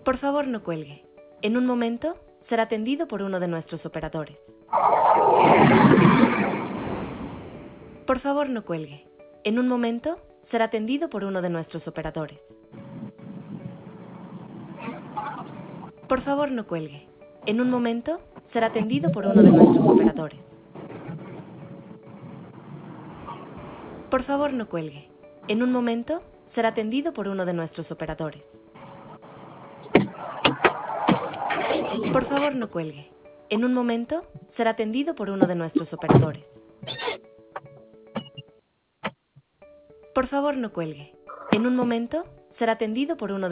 Por favor, no cuelgue. En un momento será atendido por uno de nuestros operadores. Por favor, no cuelgue. En un momento será atendido por uno de nuestros operadores. Por favor, no cuelgue. En un momento será atendido por uno de nuestros operadores. Por favor, no cuelgue. En un momento será atendido por uno de nuestros operadores. Por favor, no cuelgue. En un momento será atendido por uno de nuestros operadores. Por favor, no cuelgue. En un momento será atendido por uno de